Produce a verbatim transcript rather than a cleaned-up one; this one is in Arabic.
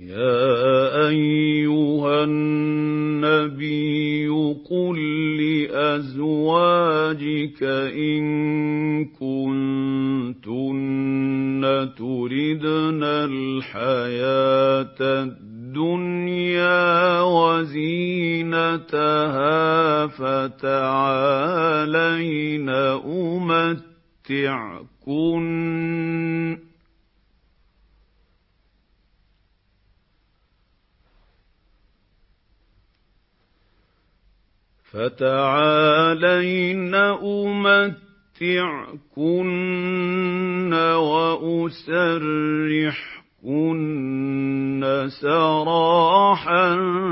يَا أَيُّهَا النَّبِيُّ قُل لِّأَزْوَاجِكَ إِن كُنتُنَّ تُرِدْنَ الْحَيَاةَ الدُّنْيَا وَزِينَتَهَا فَتَعَالَيْنَ أُمَتِّعْكُنَّ فتعالين أمتعكن وأسرحكن سراحا